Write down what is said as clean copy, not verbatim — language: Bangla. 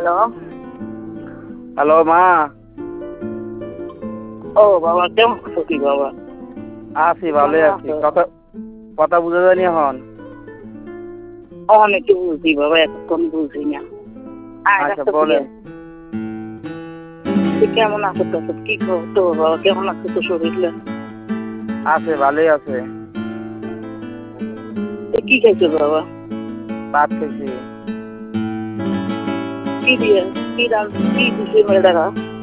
হ্যালো। হ্যালো মা। ও বাবা, কেমন আছো কি বাবা? আছি, ভালোই আছি। কথা কথা বুঝা যায়নি এখন? অনেকে বুঝি বাবা, এতক্ষণ বুঝি না। আচ্ছা বলেন। কেমন আছো তো? কি খবর তো বাবা? কেমন আছো তো শরীরে? আছে, ভালোই আছে। কি খাইছো বাবা? ভাত খেয়েছি। কি দিয়ে? কি দিছে মেয়েটারা?